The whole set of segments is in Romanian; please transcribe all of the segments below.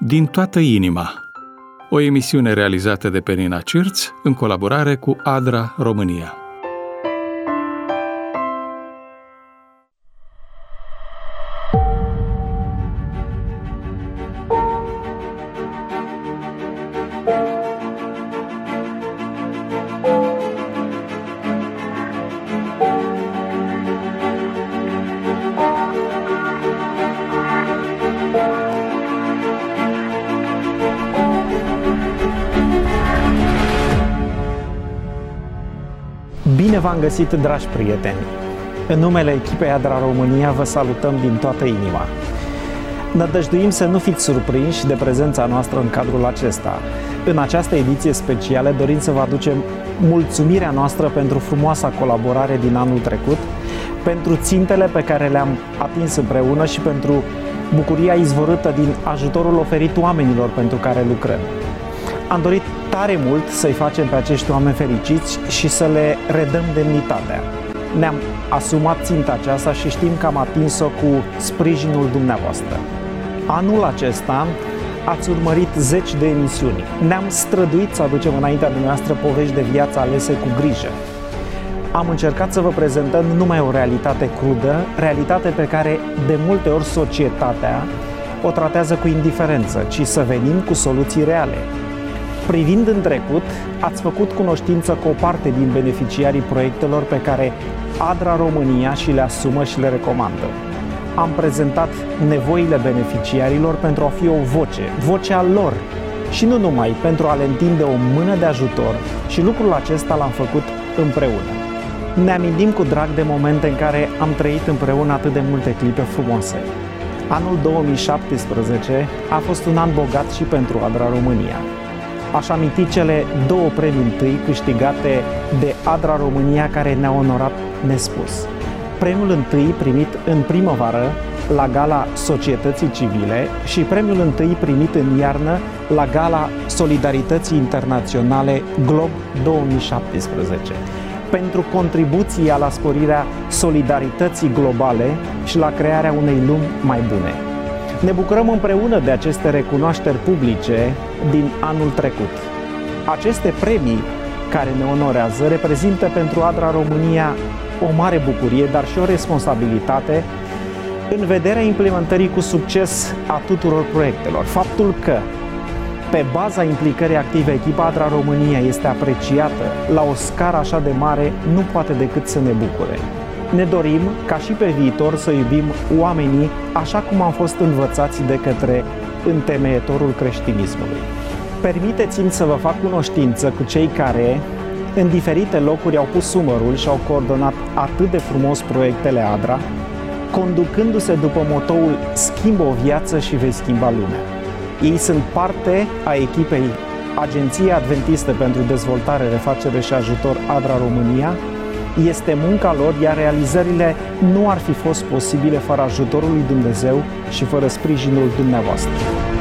Din toată inima, o emisiune realizată de Penina Cirț în colaborare cu ADRA România. Bine v-am găsit, dragi prieteni! În numele echipei ADRA România vă salutăm din toată inima. Nădăjduim să nu fiți surprinși de prezența noastră în cadrul acesta. În această ediție specială dorim să vă aducem mulțumirea noastră pentru frumoasa colaborare din anul trecut, pentru țintele pe care le-am atins împreună și pentru bucuria izvorâtă din ajutorul oferit oamenilor pentru care lucrăm. Am dorit tare mult să-i facem pe acești oameni fericiți și să le redăm demnitatea. Ne-am asumat ținta aceasta și știm că am atins-o cu sprijinul dumneavoastră. Anul acesta ați urmărit 10 de emisiuni. Ne-am străduit să aducem înaintea dumneavoastră povești de viață alese cu grijă. Am încercat să vă prezentăm numai o realitate crudă, realitate pe care de multe ori societatea o tratează cu indiferență, ci să venim cu soluții reale. Privind în trecut, ați făcut cunoștință cu o parte din beneficiarii proiectelor pe care ADRA România și le asumă și le recomandă. Am prezentat nevoile beneficiarilor pentru a fi o voce, vocea lor și nu numai, pentru a le întinde o mână de ajutor, și lucrul acesta l-am făcut împreună. Ne amintim cu drag de momente în care am trăit împreună atât de multe clipe frumoase. Anul 2017 a fost un an bogat și pentru ADRA România. Aș aminti cele 2 premii întâi câștigate de ADRA România care ne-au onorat nespus. Premiul întâi primit în primăvară la Gala Societății Civile și premiul întâi primit în iarnă la Gala Solidarității Internaționale Glob 2017 pentru contribuția la sporirea solidarității globale și la crearea unei lumi mai bune. Ne bucurăm împreună de aceste recunoașteri publice din anul trecut. Aceste premii care ne onorează reprezintă pentru ADRA România o mare bucurie, dar și o responsabilitate în vederea implementării cu succes a tuturor proiectelor. Faptul că pe baza implicării active echipa ADRA România este apreciată la o scară așa de mare nu poate decât să ne bucure. Ne dorim ca și pe viitor să iubim oamenii așa cum am fost învățați de către întemeietorul creștinismului. Permiteți-mi să vă fac cunoștință cu cei care în diferite locuri au pus umărul și au coordonat atât de frumos proiectele ADRA, conducându-se după motoul "Schimbă o viață și vei schimba lumea". Ei sunt parte a echipei Agenției Adventiste pentru Dezvoltare, Refacere și Ajutor ADRA România. Este munca lor, iar realizările nu ar fi fost posibile fără ajutorul lui Dumnezeu și fără sprijinul dumneavoastră.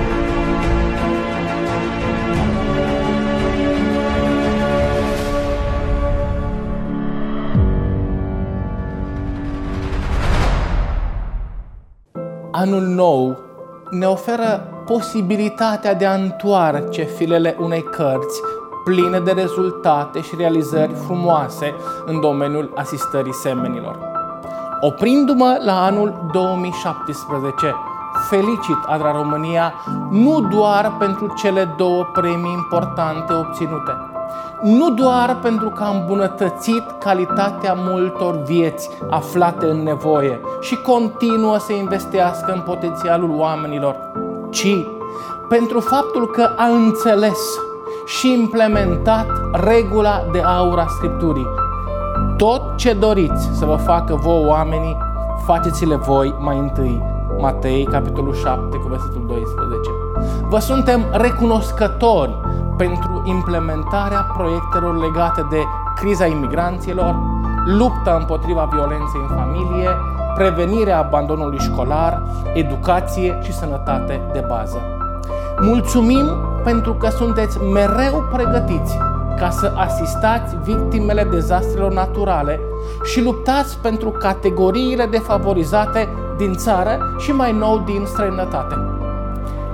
Anul nou ne oferă posibilitatea de a întoarce filele unei cărți pline de rezultate și realizări frumoase în domeniul asistării semenilor. Oprindu-mă la anul 2017, felicit ADRA România nu doar pentru cele 2 premii importante obținute, nu doar pentru că am îmbunătățit calitatea multor vieți aflate în nevoie și continuă să investească în potențialul oamenilor, ci pentru faptul că a înțeles și implementat regula de aur a Scripturii. Tot ce doriți să vă facă vouă oamenii, faceți-le voi mai întâi. Matei, capitolul 7, cu versetul 12. Vă suntem recunoscători pentru implementarea proiectelor legate de criza imigranților, lupta împotriva violenței în familie, prevenirea abandonului școlar, educație și sănătate de bază. Mulțumim pentru că sunteți mereu pregătiți ca să asistați victimele dezastrelor naturale și luptați pentru categoriile defavorizate din țară și mai nou din străinătate.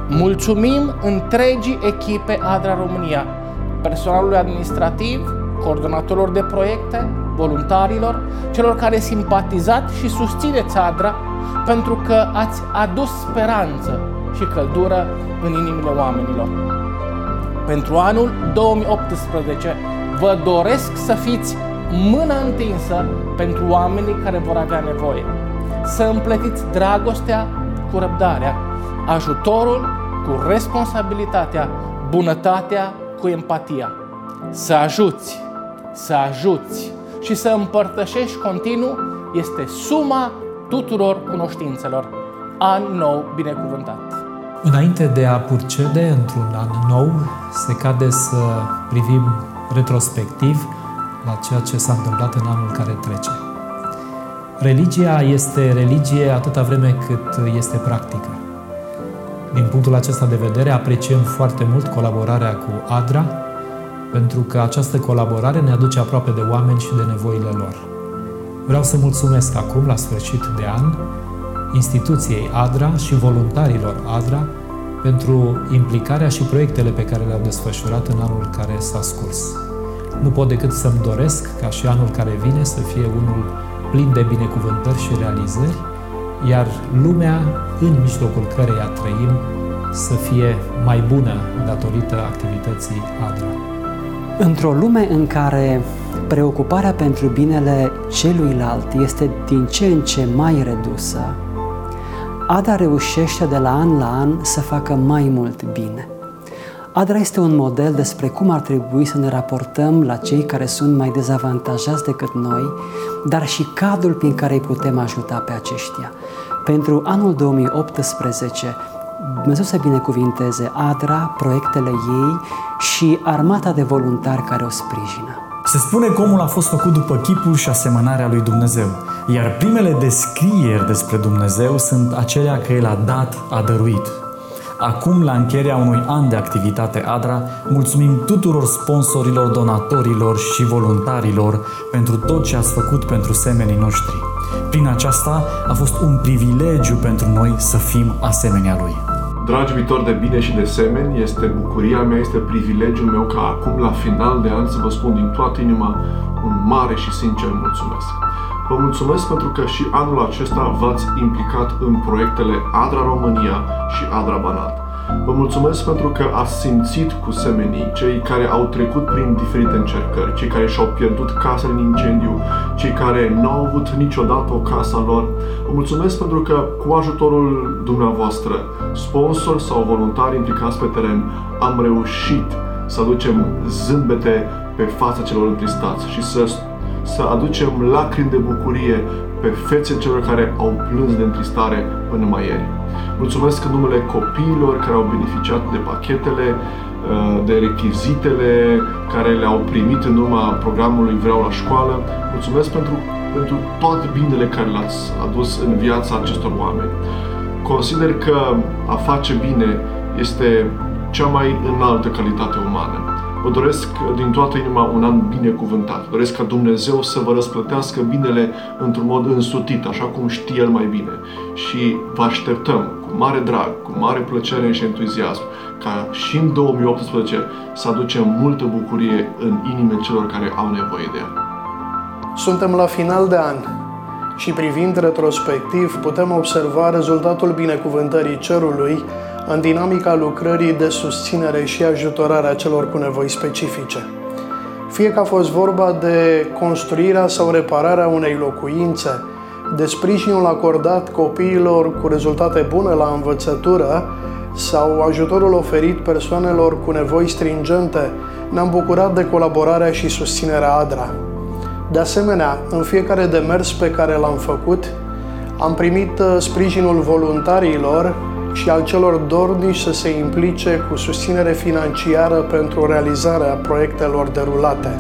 Mulțumim întregii echipe ADRA România, personalului administrativ, coordonatorilor de proiecte, voluntarilor, celor care simpatizați și susțineți ADRA, pentru că ați adus speranță și căldură în inimile oamenilor. Pentru anul 2018 vă doresc să fiți mâna întinsă pentru oamenii care vor avea nevoie, să împletiți dragostea cu răbdarea, ajutorul cu responsabilitatea, bunătatea cu empatia. Să ajuți și să împărtășești continuu este suma tuturor cunoștințelor. An nou binecuvântat! Înainte de a procede într-un an nou, se cade să privim retrospectiv la ceea ce s-a întâmplat în anul care trece. Religia este religie atâta vreme cât este practică. Din punctul acesta de vedere, apreciem foarte mult colaborarea cu ADRA, pentru că această colaborare ne aduce aproape de oameni și de nevoile lor. Vreau să mulțumesc acum, la sfârșit de an, instituției ADRA și voluntarilor ADRA pentru implicarea și proiectele pe care le-au desfășurat în anul care s-a scurs. Nu pot decât să-mi doresc ca și anul care vine să fie unul plin de binecuvântări și realizări, iar lumea în mijlocul căreia trăim să fie mai bună datorită activității ADRA. Într-o lume în care preocuparea pentru binele celuilalt este din ce în ce mai redusă, ADRA reușește de la an la an să facă mai mult bine. ADRA este un model despre cum ar trebui să ne raportăm la cei care sunt mai dezavantajați decât noi, dar și cadrul prin care îi putem ajuta pe aceștia. Pentru anul 2018, Dumnezeu să binecuvinteze ADRA, proiectele ei și armata de voluntari care o sprijină. Se spune că omul a fost făcut după chipul și asemănarea lui Dumnezeu, iar primele descrieri despre Dumnezeu sunt acelea că El a dat, a dăruit. Acum, la încheierea unui an de activitate ADRA, mulțumim tuturor sponsorilor, donatorilor și voluntarilor pentru tot ce ați făcut pentru semenii noștri. Prin aceasta a fost un privilegiu pentru noi să fim asemenea Lui. Dragi iubitori de bine și de semeni, este bucuria mea, este privilegiul meu ca acum, la final de an, să vă spun din toată inima un mare și sincer mulțumesc. Vă mulțumesc pentru că și anul acesta v-ați implicat în proiectele ADRA România și ADRA Banat. Vă mulțumesc pentru că ați simțit cu semenii, cei care au trecut prin diferite încercări, cei care și-au pierdut casele în incendiu, cei care nu au avut niciodată o casă a lor. Vă mulțumesc pentru că cu ajutorul dumneavoastră, sponsori sau voluntari implicați pe teren, am reușit să aducem zâmbete pe fața celor întristați și să aducem lacrimi de bucurie pe fețele celor care au plâns de întristare până mai ieri. Mulțumesc în numele copiilor care au beneficiat de pachetele, de rechizitele care le-au primit în urma programului Vreau la școală. Mulțumesc pentru toate binele care le-ați adus în viața acestor oameni. Consider că a face bine este cea mai înaltă calitate umană. Vă doresc din toată inima un an binecuvântat. Doresc ca Dumnezeu să vă răsplătească binele într-un mod însutit, așa cum știe El mai bine. Și vă așteptăm cu mare drag, cu mare plăcere și entuziasm, ca și în 2018 să aducem multă bucurie în inimile celor care au nevoie de ea. Suntem la final de an și privind retrospectiv putem observa rezultatul binecuvântării cerului în dinamica lucrării de susținere și ajutorare a celor cu nevoi specifice. Fie că a fost vorba de construirea sau repararea unei locuințe, de sprijinul acordat copiilor cu rezultate bune la învățătură sau ajutorul oferit persoanelor cu nevoi stringente, ne-am bucurat de colaborarea și susținerea ADRA. De asemenea, în fiecare demers pe care l-am făcut, am primit sprijinul voluntarilor și al celor dornici să se implice cu susținere financiară pentru realizarea proiectelor derulate.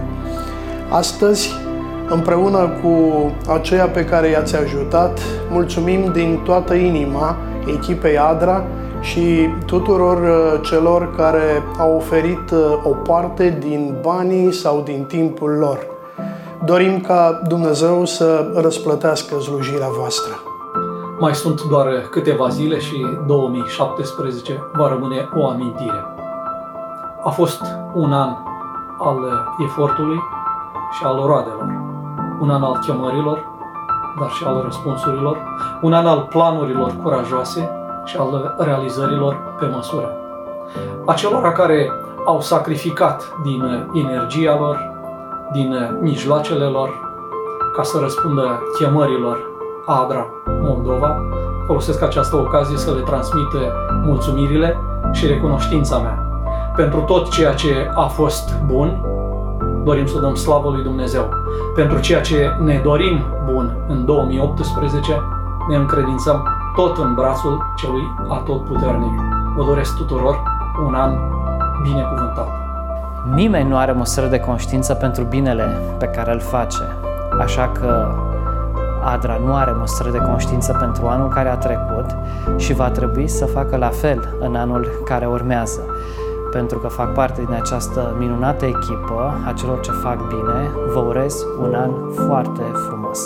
Astăzi, împreună cu aceia pe care i-ați ajutat, mulțumim din toată inima echipei ADRA și tuturor celor care au oferit o parte din banii sau din timpul lor. Dorim ca Dumnezeu să răsplătească slujirea voastră. mai sunt doar câteva zile și 2017 va rămâne o amintire. A fost un an al efortului și al roadelor, un an al chemărilor, dar și al răspunsurilor, un an al planurilor curajoase și al realizărilor pe măsură. Acelora care au sacrificat din energia lor, din mijloacele lor, ca să răspundă chemărilor ADRA Moldova, folosesc această ocazie să le transmit mulțumirile și recunoștința mea. Pentru tot ceea ce a fost bun, dorim să dăm slavă lui Dumnezeu. Pentru ceea ce ne dorim bun în 2018, ne încredințăm tot în brațul celui atotputernic. Vă doresc tuturor un an binecuvântat. Nimeni nu are măsură de conștiință pentru binele pe care îl face, așa că ADRA nu are măsură de conștiință pentru anul care a trecut și va trebui să facă la fel în anul care urmează. Pentru că fac parte din această minunată echipă a celor ce fac bine, vă urez un an foarte frumos!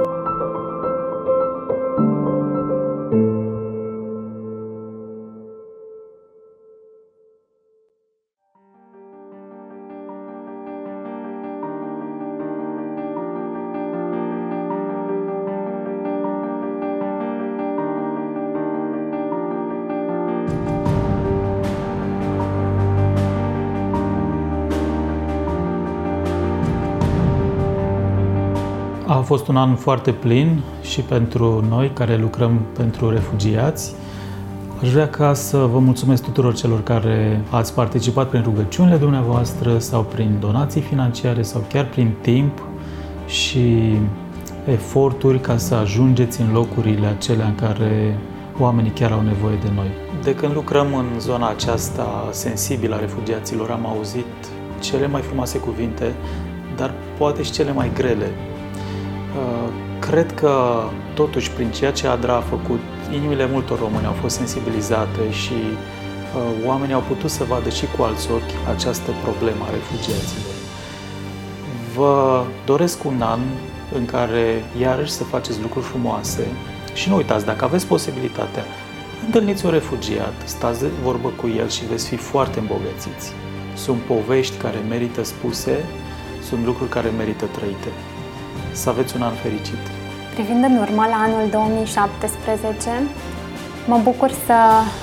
A fost un an foarte plin și pentru noi care lucrăm pentru refugiați. Aș vrea ca să vă mulțumesc tuturor celor care ați participat prin rugăciunile dumneavoastră sau prin donații financiare sau chiar prin timp și eforturi ca să ajungeți în locurile acelea în care oamenii chiar au nevoie de noi. De când lucrăm în zona aceasta sensibilă a refugiaților, am auzit cele mai frumoase cuvinte, dar poate și cele mai grele. Cred că, totuși, prin ceea ce ADRA a făcut, inimile multor români au fost sensibilizate și oamenii au putut să vadă și cu alți ochi această problemă a refugiaților. Vă doresc un an în care iarăși să faceți lucruri frumoase și nu uitați, dacă aveți posibilitatea, întâlniți un refugiat, stați de vorbă cu el și veți fi foarte îmbogățiți. Sunt povești care merită spuse, sunt lucruri care merită trăite. Să aveți un an fericit! Privind în urmă la anul 2017, mă bucur să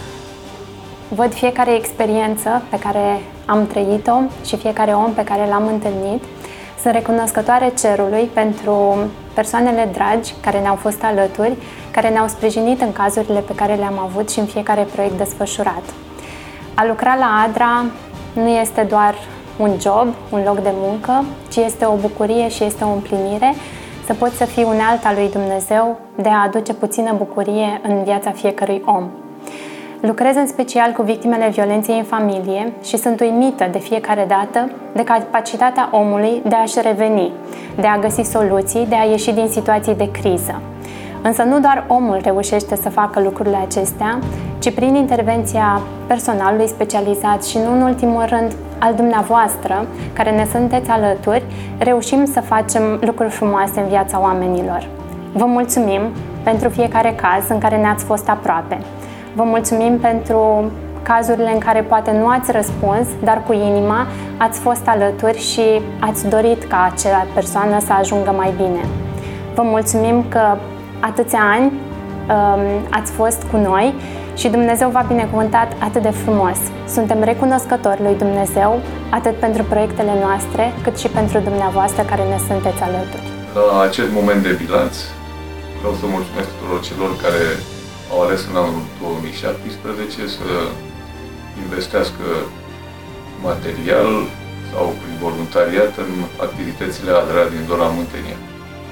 văd fiecare experiență pe care am trăit-o și fiecare om pe care l-am întâlnit. Sunt recunoscătoare cerului pentru persoanele dragi care ne-au fost alături, care ne-au sprijinit în cazurile pe care le-am avut și în fiecare proiect desfășurat. A lucra la ADRA nu este doar un job, un loc de muncă, ci este o bucurie și este o împlinire să poți să fii unealta lui Dumnezeu de a aduce puțină bucurie în viața fiecărui om. Lucrez în special cu victimele violenței în familie și sunt uimită de fiecare dată de capacitatea omului de a-și reveni, de a găsi soluții, de a ieși din situații de criză. Însă nu doar omul reușește să facă lucrurile acestea, ci prin intervenția personalului specializat și nu în ultimul rând al dumneavoastră, care ne sunteți alături, reușim să facem lucruri frumoase în viața oamenilor. Vă mulțumim pentru fiecare caz în care ne-ați fost aproape. Vă mulțumim pentru cazurile în care poate nu ați răspuns, dar cu inima ați fost alături și ați dorit ca acea persoană să ajungă mai bine. Vă mulțumim că atâția ani ați fost cu noi și Dumnezeu v-a binecuvântat atât de frumos. Suntem recunoscători lui Dumnezeu atât pentru proiectele noastre, cât și pentru dumneavoastră care ne sunteți alături. La acest moment de bilanț, vreau să mulțumesc tuturor celor care au ales în anul 2017 să investească material sau prin voluntariat în activitățile ADRA din zona Muntenia.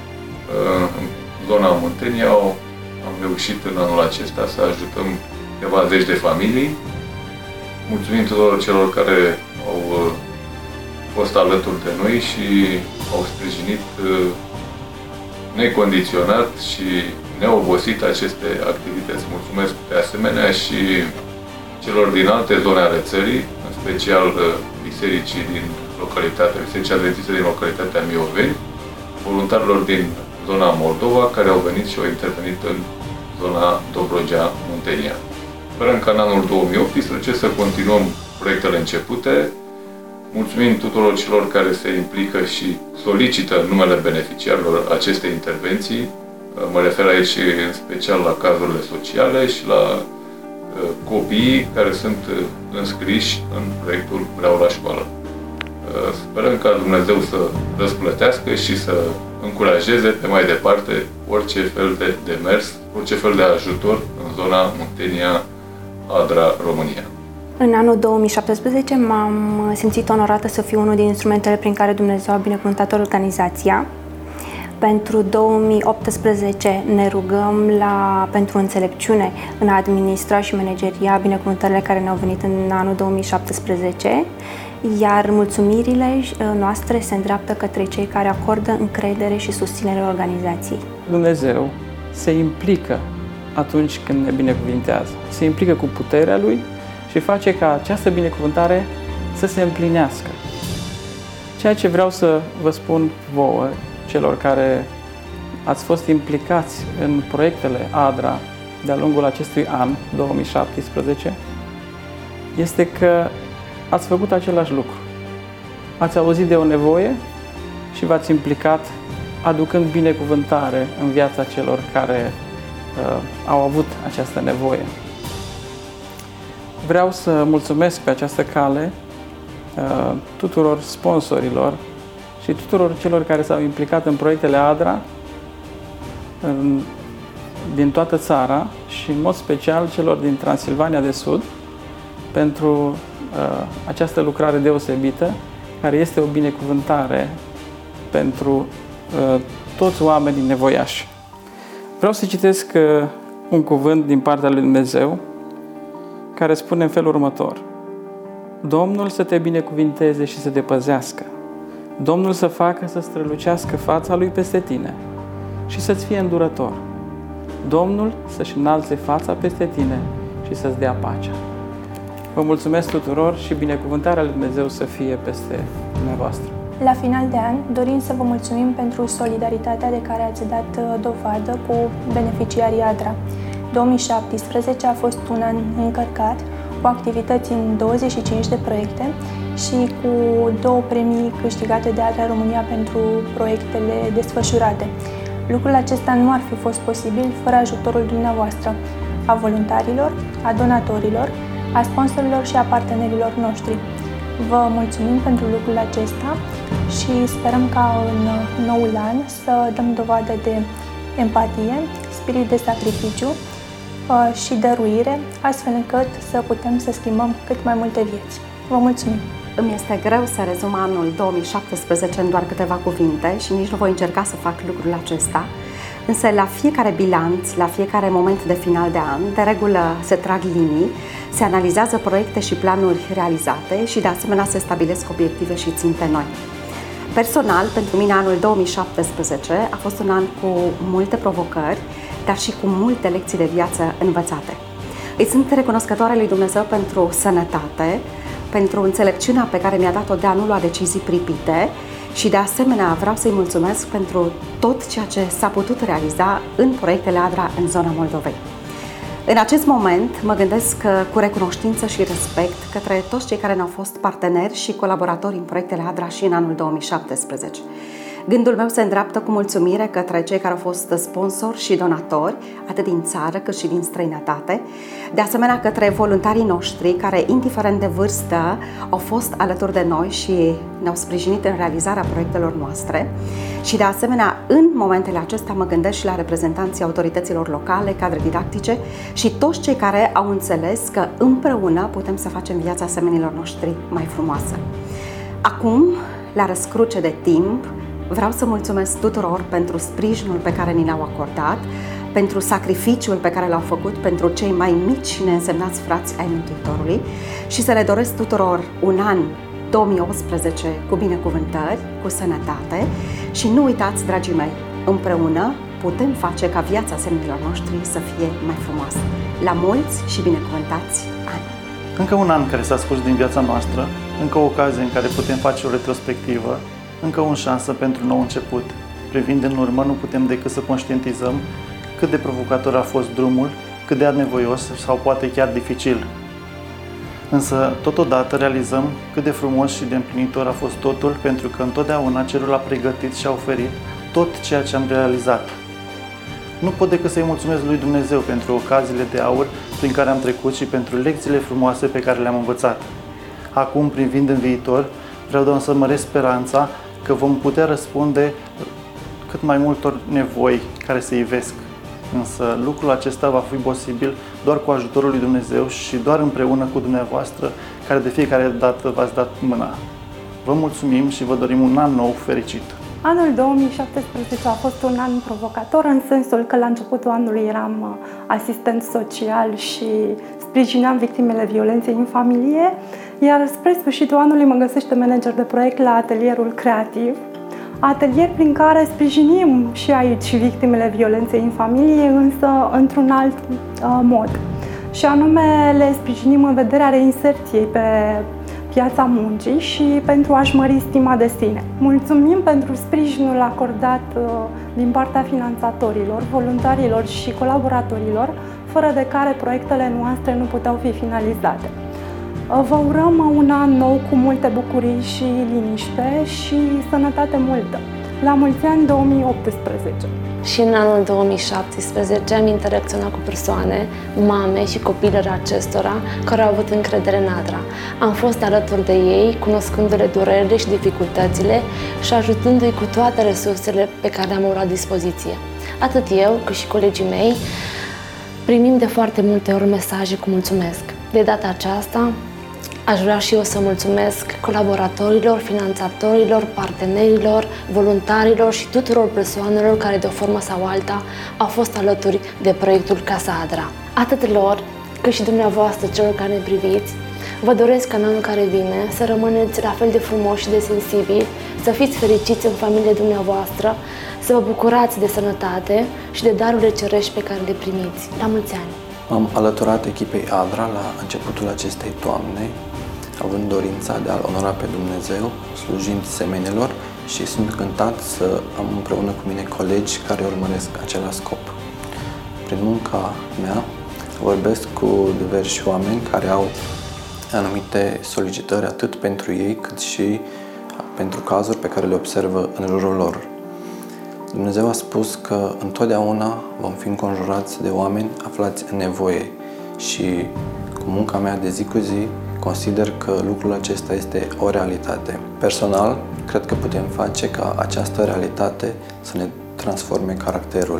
În zona Muntenia am reușit în anul acesta să ajutăm câteva zeci de familii. Mulțumim tuturor celor care au fost alături de noi și au sprijinit necondiționat și neobosit aceste activități. Mulțumesc de asemenea și celor din alte zone ale țării, în special bisericii din localitatea, Bisericii Adventiste din localitatea Mioveni, voluntarilor din zona Moldova, care au venit și au intervenit în zona Dobrogea-Muntenia. Sperăm ca în anul 2018 să continuăm proiectele începute. Mulțumim tuturor celor care se implică și solicită numele beneficiarilor acestei intervenții. Mă refer aici în special la cazurile sociale și la copiii care sunt înscriși în proiectul Vreau la școală. Sperăm ca Dumnezeu să răsplătească și să încurajeze pe mai departe orice fel de demers, orice fel de ajutor în zona Muntenia-Adra, România. În anul 2017 m-am simțit onorată să fiu unul din instrumentele prin care Dumnezeu a binecuvântat organizația. Pentru 2018 ne rugăm pentru înțelepciune în a administra și manageria binecuvântările care ne-au venit în anul 2017, iar mulțumirile noastre se îndreaptă către cei care acordă încredere și susținere organizației. Dumnezeu se implică atunci când ne binecuvintează, se implică cu puterea Lui și face ca această binecuvântare să se împlinească. Ceea ce vreau să vă spun vouă, celor care ați fost implicați în proiectele ADRA de-a lungul acestui an, 2017, este că ați făcut același lucru. Ați auzit de o nevoie și v-ați implicat aducând binecuvântare în viața celor care au avut această nevoie. Vreau să mulțumesc pe această cale tuturor sponsorilor și tuturor celor care s-au implicat în proiectele ADRA din toată țara și în mod special celor din Transilvania de Sud pentru această lucrare deosebită, care este o binecuvântare pentru toți oamenii nevoiași. Vreau să citesc un cuvânt din partea lui Dumnezeu care spune în felul următor: Domnul să te binecuvinteze și să te păzească. Domnul să facă să strălucească fața Lui peste tine și să-ți fie îndurător. Domnul să-și înalțe fața peste tine și să-ți dea pacea. Vă mulțumesc tuturor și binecuvântarea lui Dumnezeu să fie peste dumneavoastră. La final de an, dorim să vă mulțumim pentru solidaritatea de care ați dat dovadă cu beneficiarii ADRA. 2017 a fost un an încărcat, cu activități în 25 de proiecte și cu 2 premii câștigate de ADRA România pentru proiectele desfășurate. Lucrul acesta nu ar fi fost posibil fără ajutorul dumneavoastră, a voluntarilor, a donatorilor, a sponsorilor și a partenerilor noștri. Vă mulțumim pentru lucrul acesta și sperăm ca în noul an să dăm dovadă de empatie, spirit de sacrificiu și dăruire, astfel încât să putem să schimbăm cât mai multe vieți. Vă mulțumim! Îmi este greu să rezum anul 2017 în doar câteva cuvinte și nici nu voi încerca să fac lucrul acesta, însă la fiecare bilanț, la fiecare moment de final de an, de regulă se trag linii, se analizează proiecte și planuri realizate și de asemenea se stabilesc obiective și ținte noi. Personal, pentru mine anul 2017 a fost un an cu multe provocări, dar și cu multe lecții de viață învățate. Îi sunt recunoscătoare lui Dumnezeu pentru sănătate, pentru înțelepciunea pe care mi-a dat-o de a nu lua decizii pripite și de asemenea vreau să-i mulțumesc pentru tot ceea ce s-a putut realiza în proiectele ADRA în zona Moldovei. În acest moment mă gândesc cu recunoștință și respect către toți cei care ne-au fost parteneri și colaboratori în proiectele ADRA și în anul 2017. Gândul meu se îndreaptă cu mulțumire către cei care au fost sponsori și donatori, atât din țară cât și din străinătate, de asemenea către voluntarii noștri care, indiferent de vârstă, au fost alături de noi și ne-au sprijinit în realizarea proiectelor noastre. Și de asemenea, în momentele acestea mă gândesc și la reprezentanții autorităților locale, cadre didactice și toți cei care au înțeles că împreună putem să facem viața semenilor noștri mai frumoasă. Acum, la răscruce de timp, vreau să mulțumesc tuturor pentru sprijinul pe care ni l-au acordat, pentru sacrificiul pe care l-au făcut pentru cei mai mici și neînsemnați frați ai Mântuitorului și să le doresc tuturor un an 2018 cu binecuvântări, cu sănătate și nu uitați, dragii mei, împreună putem face ca viața semenilor noștri să fie mai frumoasă. La mulți și binecuvântați ani! Încă un an care s-a scurs din viața noastră, încă o ocazie în care putem face o retrospectivă, încă o șansă pentru nou început. Privind în urmă, nu putem decât să conștientizăm cât de provocator a fost drumul, cât de anevoios sau poate chiar dificil. Însă, totodată, realizăm cât de frumos și de împlinitor a fost totul, pentru că întotdeauna Cerul a pregătit și a oferit tot ceea ce am realizat. Nu pot decât să-i mulțumesc lui Dumnezeu pentru ocaziile de aur prin care am trecut și pentru lecțiile frumoase pe care le-am învățat. Acum, privind în viitor, vreau doar să măresc speranța că vom putea răspunde cât mai multor nevoi care se ivesc. Însă lucrul acesta va fi posibil doar cu ajutorul lui Dumnezeu și doar împreună cu dumneavoastră, care de fiecare dată v-ați dat mâna. Vă mulțumim și vă dorim un an nou fericit! Anul 2017 a fost un an provocator în sensul că la începutul anului eram asistent social și sprijineam victimele violenței în familie, iar spre sfârșitul anului mă găsește manager de proiect la Atelierul Creativ, atelier prin care sprijinim și aici victimele violenței în familie, însă într-un alt mod. Și anume le sprijinim în vederea reinserției pe piața muncii și pentru a-și mări stima de sine. Mulțumim pentru sprijinul acordat din partea finanțatorilor, voluntarilor și colaboratorilor, fără de care proiectele noastre nu puteau fi finalizate. Vă urăm un an nou cu multe bucurii și liniște și sănătate multă. La mulți ani 2018! Și în anul 2017 am interacționat cu persoane, mame și copilele acestora care au avut încredere în Adra. Am fost alături de ei, cunoscându-le durerile și dificultățile și ajutându-i cu toate resursele pe care le-am la dispoziție. Atât eu, cât și colegii mei, primim de foarte multe ori mesaje cu mulțumesc. De data aceasta, aș vrea și eu să mulțumesc colaboratorilor, finanțatorilor, partenerilor, voluntarilor și tuturor persoanelor care de o formă sau alta au fost alături de proiectul Casa Adra. Atât lor, cât și dumneavoastră, celor care ne priviți, vă doresc ca în anul care vine să rămâneți la fel de frumoși și de sensibili, să fiți fericiți în familie dumneavoastră, să vă bucurați de sănătate și de darurile cerești pe care le primiți. La mulți ani! M-am alăturat echipei Adra la începutul acestei toamne, având dorința de a-L onora pe Dumnezeu, slujind semenilor, și sunt încântat să am împreună cu mine colegi care urmăresc același scop. Prin munca mea vorbesc cu diversi oameni care au anumite solicitări atât pentru ei cât și pentru cazuri pe care le observă în jurul lor. Dumnezeu a spus că întotdeauna vom fi înconjurați de oameni aflați în nevoie și cu munca mea de zi cu zi consider că lucrul acesta este o realitate. Personal, cred că putem face ca această realitate să ne transforme caracterul.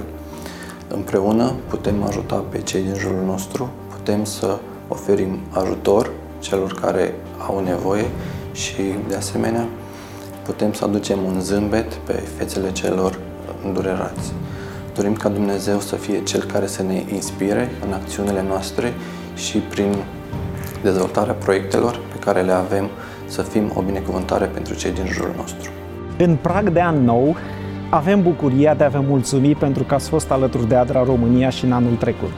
Împreună putem ajuta pe cei din jurul nostru, putem să oferim ajutor celor care au nevoie și, de asemenea, putem să aducem un zâmbet pe fețele celor îndurerați. Dorim ca Dumnezeu să fie Cel care să ne inspire în acțiunile noastre și prin dezvoltarea proiectelor pe care le avem să fim o binecuvântare pentru cei din jurul nostru. În prag de an nou, avem bucuria de a vă mulțumi pentru că ați fost alături de Adra România și în anul trecut.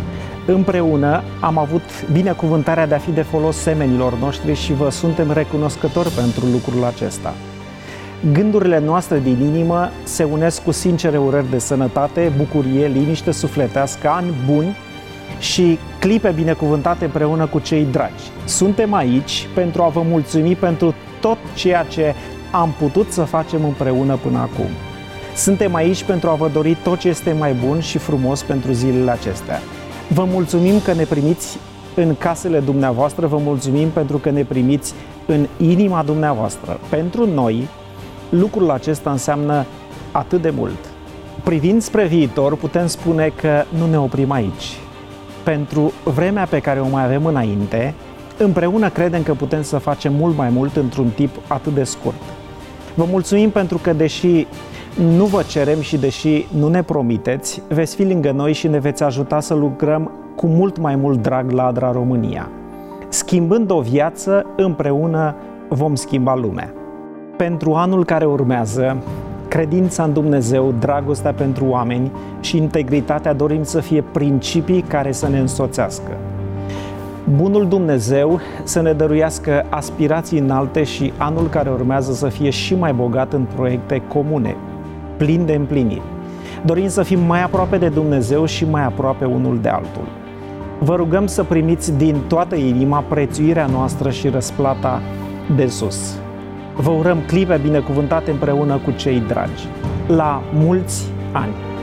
Împreună am avut binecuvântarea de a fi de folos semenilor noștri și vă suntem recunoscători pentru lucrul acesta. Gândurile noastre din inimă se unesc cu sincere urări de sănătate, bucurie, liniște sufletească, ani buni și clipe binecuvântate împreună cu cei dragi. Suntem aici pentru a vă mulțumi pentru tot ceea ce am putut să facem împreună până acum. Suntem aici pentru a vă dori tot ce este mai bun și frumos pentru zilele acestea. Vă mulțumim că ne primiți în casele dumneavoastră, vă mulțumim pentru că ne primiți în inima dumneavoastră. Pentru noi, lucrul acesta înseamnă atât de mult. Privind spre viitor, putem spune că nu ne oprim aici. Pentru vremea pe care o mai avem înainte, împreună credem că putem să facem mult mai mult într-un timp atât de scurt. Vă mulțumim pentru că, deși nu vă cerem și deși nu ne promiteți, veți fi lângă noi și ne veți ajuta să lucrăm cu mult mai mult drag la Adra România. Schimbând o viață, împreună vom schimba lumea. Pentru anul care urmează, credința în Dumnezeu, dragostea pentru oameni și integritatea dorim să fie principii care să ne însoțească. Bunul Dumnezeu să ne dăruiască aspirații înalte și anul care urmează să fie și mai bogat în proiecte comune, plin de împliniri. Dorim să fim mai aproape de Dumnezeu și mai aproape unul de altul. Vă rugăm să primiți din toată inima prețuirea noastră și răsplata de sus. Vă urăm clipe binecuvântate împreună cu cei dragi. La mulți ani!